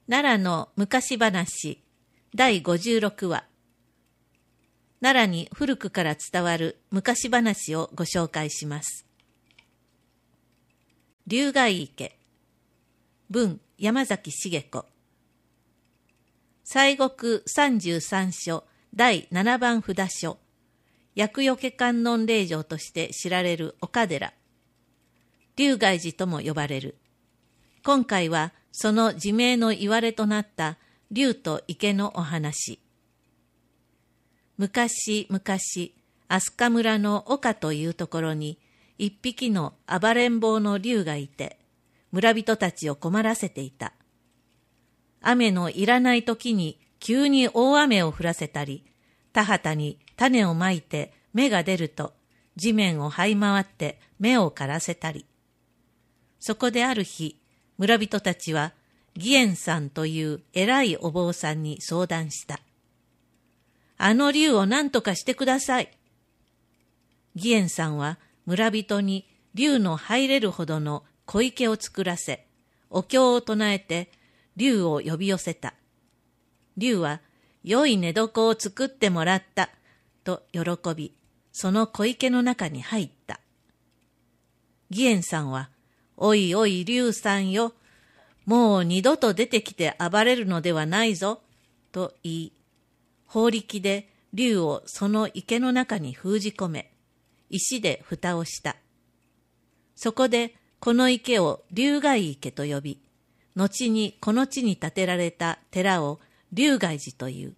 奈良の昔話第56話。奈良に古くから伝わる昔話をご紹介します。龍海池。文山崎茂子。西国33所第7番札所。厄除け観音霊場として知られる岡寺。龍海寺とも呼ばれる。今回はその地名の言われとなった龍と池のお話。昔々、飛鳥村の岡というところに一匹の暴れん坊の龍がいて、村人たちを困らせていた。雨のいらない時に急に大雨を降らせたり、田畑に種をまいて芽が出ると地面を這い回って芽を枯らせたり。そこである日、村人たちは義円さんという偉いお坊さんに相談した。あの龍を何とかしてください。義円さんは村人に龍の入れるほどの小池を作らせ、お経を唱えて龍を呼び寄せた。龍は良い寝床を作ってもらったと喜び、その小池の中に入った。義円さんは、おいおい龍さんよ、もう二度と出てきて暴れるのではないぞ、と言い、法力で龍をその池の中に封じ込め、石で蓋をした。そこでこの池を龍海池と呼び、後にこの地に建てられた寺を龍海寺という。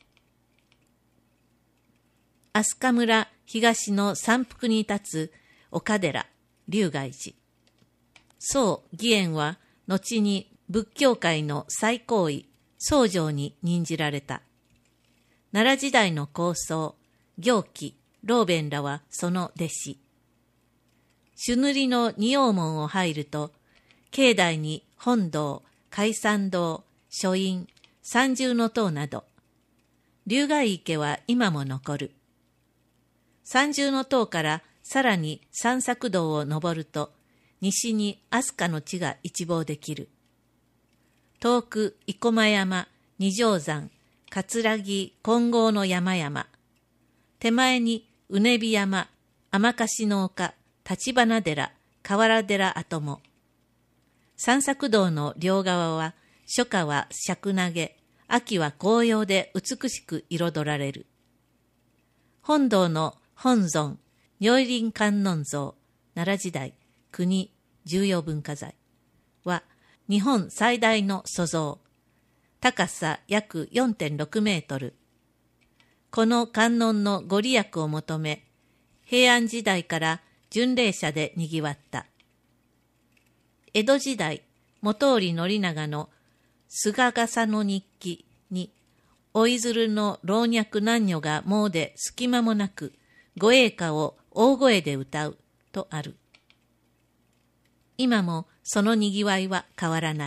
飛鳥村東の山腹に立つ岡寺、龍海寺。宋義円は後に仏教界の最高位、僧正に任じられた。奈良時代の高僧、行基、老弁らはその弟子。朱塗りの仁王門を入ると、境内に本堂、開山堂、書院、三重塔など、龍海池は今も残る。三重塔からさらに散策道を登ると、西に飛鳥の地が一望できる。遠く生駒山、二条山、葛城金剛の山々。手前にうねび山、天橋の丘、立花寺、河原寺跡も。散策道の両側は、初夏は尺投げ、秋は紅葉で美しく彩られる。本堂の本尊、如意輪観音像、奈良時代、国重要文化財は日本最大の塑像。高さ約 4.6 メートル。この観音のご利益を求め、平安時代から巡礼者で賑わった。江戸時代、本居宣長の菅笠の日記に、おいづるの老若男女が詣で隙間もなく、御詠歌を大声で歌うとある。今もそのにぎわいは変わらない。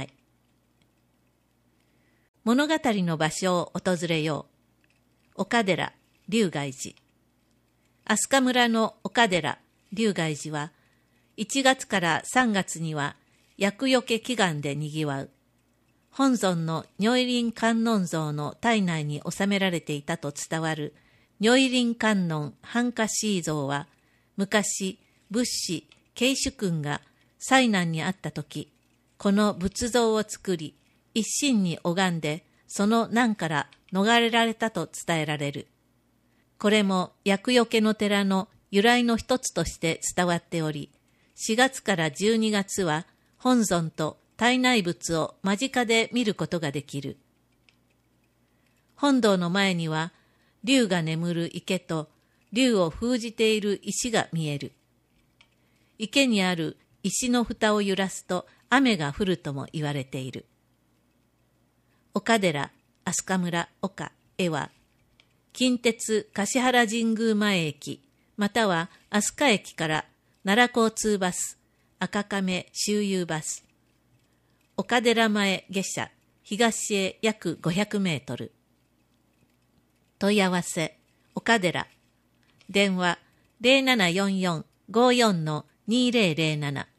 物語の場所を訪れよう。岡寺、龍海寺。飛鳥村の岡寺、龍海寺は、1月から3月には厄除け祈願でにぎわう。本尊の如意輪観音像の体内に収められていたと伝わる如意輪観音半跏思像は、昔、仏師、慶主君が災難にあったとき、この仏像を作り、一心に拝んで、その難から逃れられたと伝えられる。これも厄除けの寺の由来の一つとして伝わっており、4月から12月は本尊と体内仏を間近で見ることができる。本堂の前には、龍が眠る池と龍を封じている石が見える。池にある石の蓋を揺らすと雨が降るとも言われている。岡寺、飛鳥村岡へは、近鉄橿原神宮前駅、または飛鳥駅から奈良交通バス、赤亀周遊バス、岡寺前下車、東へ約500メートル。問い合わせ、岡寺。電話、0744-54-2007。